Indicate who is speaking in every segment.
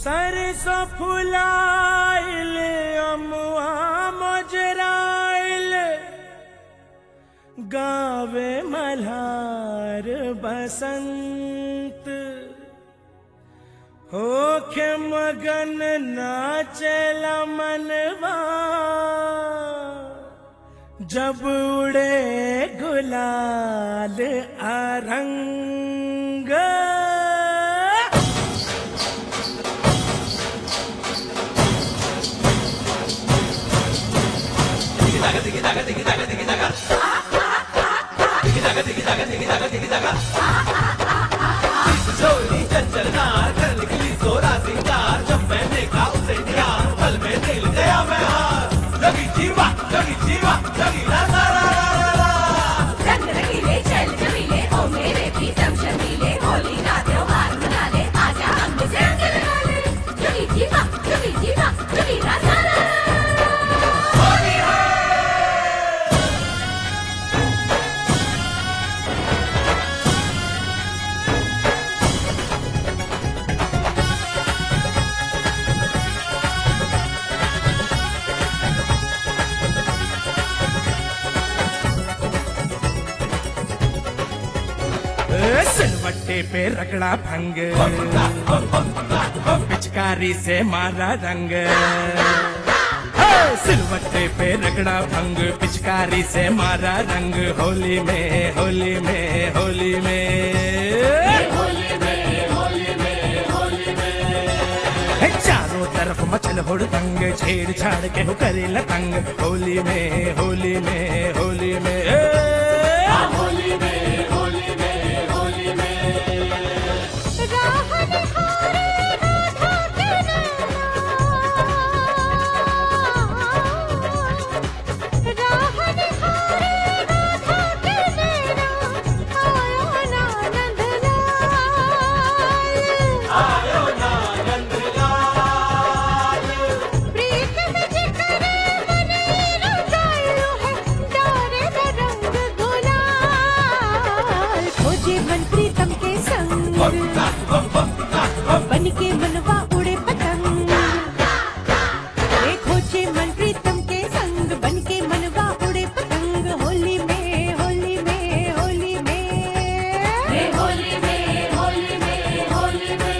Speaker 1: सरसों फुलाइल अमुआ मोजराइल गावे मल्हार बसंत होखे मगन नाचेला मनवा जब उड़े गुलाल अरंग
Speaker 2: जोली चंचलना कर निकली सोरा सिंगार जब मैंने देखा उसे दिया पल में दिल गया मैं हार लगी जीवा लगी ला ला ला ला
Speaker 3: रंग रंगीले चल चमीले ओ मेरे प्रीतम शर्मीले होली का त्योहार मना ले आजा हम से रंग लगा ले लगी जीवा लगी ला ला ला
Speaker 2: होली है
Speaker 1: सिलवट्टे पे रगड़ा भंग पिचकारी से मारा रंग सिलवट्टे पे रगड़ा भंग पिचकारी से मारा रंग होली में होली में होली में चारों तरफ मचल होड़ तंग छेड़छाड़ के हो करे लतंग होली में होली में होली में
Speaker 2: होली में
Speaker 3: बन के मनवा उड़े पतंग देखो जे मन प्रीतम के संग बन के मनवा उड़े पतंग होली में होली में होली में होली में होली में होली में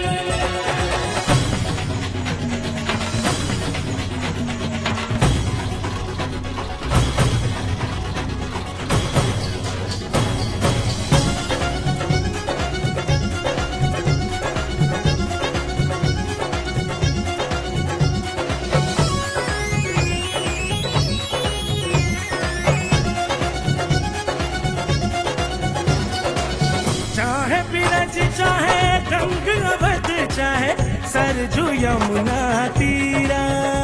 Speaker 1: चाहे बिरज चाहे गंग अवध चाहे सरजू यमुना तीरा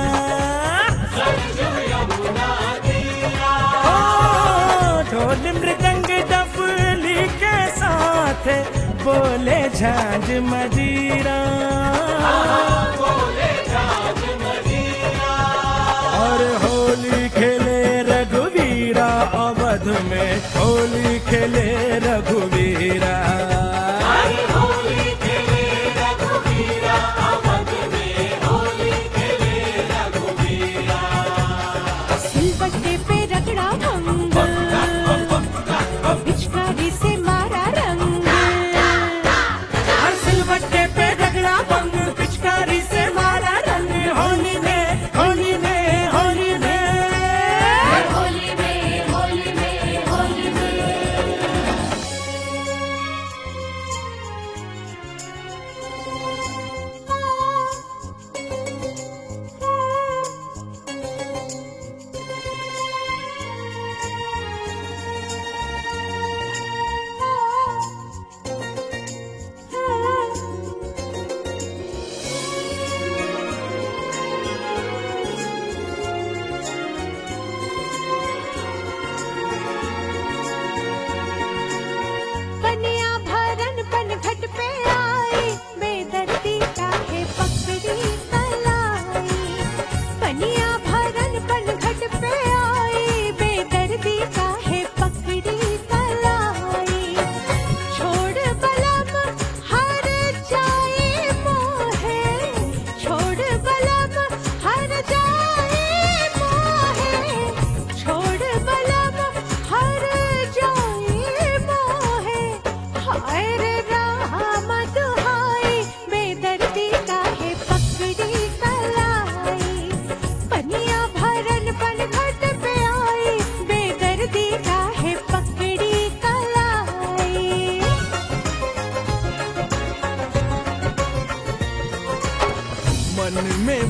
Speaker 1: ओ ढोल मृदंग डफली के साथ बोले झांझ मजीरा और होली खेले रघुवीरा अवध में होली खेले रघुवीरा
Speaker 3: सिलवट्टे पे रगड़ा भंग पिचकारी से मारा रंग
Speaker 1: हर सिलवट्टे पे रगड़ा भंग पिचकारी से मारा रंग होली में होली में होली में
Speaker 3: होली में होली में होली में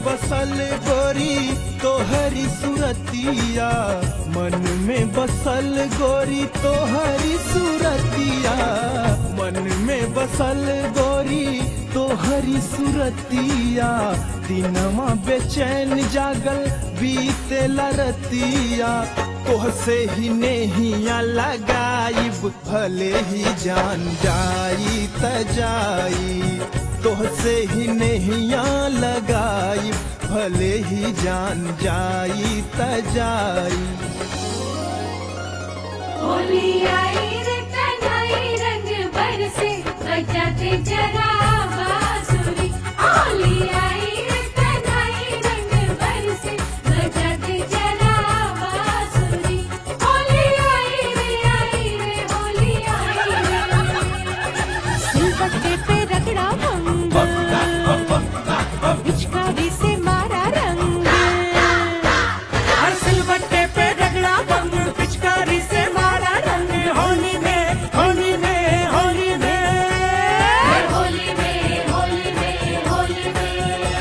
Speaker 4: बसल गोरी तोहरी सूरतिया, मन में बसल गोरी तोहरी सूरतिया, मन में बसल गोरी तोहरी सूरतिया, दिनमा बेचैन जागल बीते लरतिया, तोहसे ही नेहिया लगाइब भले ही जान जाई त जाई, तोहसे ही नेहिया लगाइब भले ही जान जाई त जाई।
Speaker 3: होली आई रे कन्हई रंग बरसे बजाते जरा बांसुरी, होली आई रे कन्हई रंग बरसे बजाते जरा बांसुरी, होली आई रे होली आई रे। सिलबट्टे पे रगड़ा भंग, पिचकारी से मारा रंग,
Speaker 1: हर सिलबट्टे पे रगड़ा भंग, पिचकारी से मारा रंग, होली में होली में होली में
Speaker 3: होली में होली में होली में।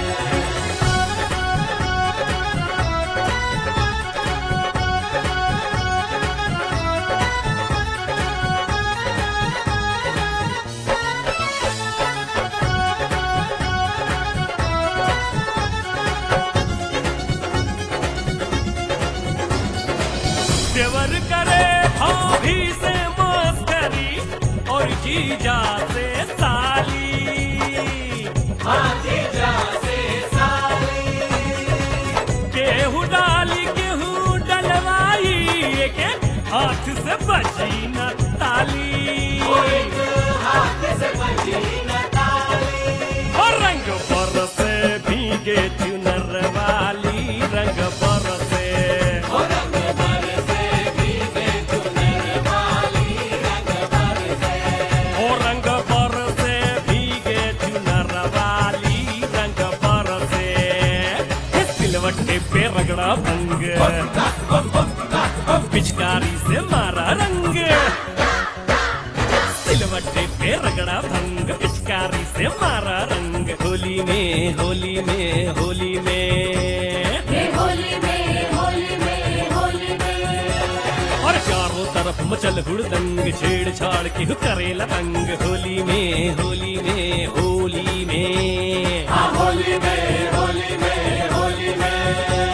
Speaker 1: देवर करे भाभी से मस्करी और जीजा से साली,
Speaker 2: हाँ जीजा से साली,
Speaker 1: गेहूं डाली गेहूं डलवाई के हाथ से बजी न ताली,
Speaker 2: एक हाथ से बजी न ताली,
Speaker 1: और रंग बरसे भीगे चुनर वाली, रंग बरसे
Speaker 2: ओ रंग बरसे भीगे चुनर वाली, रंग बरसे,
Speaker 1: ओ रंग बरसे भीगे चुनर वाली, रंग बरसे, सिलवट्टे पे रगड़ा भंग, पिचकारी से मारा रंग, सिलवट्टे पे रगड़ा भंग, पिचकारी से मारा रंग, होली में होली में होली में
Speaker 3: होली में होली में होली में।
Speaker 1: और चारों तरफ मचल हुड़दंग, छेड़छाड़ की करेला रंग, होली में होली में होली में
Speaker 2: हाँ होली में होली में होली में।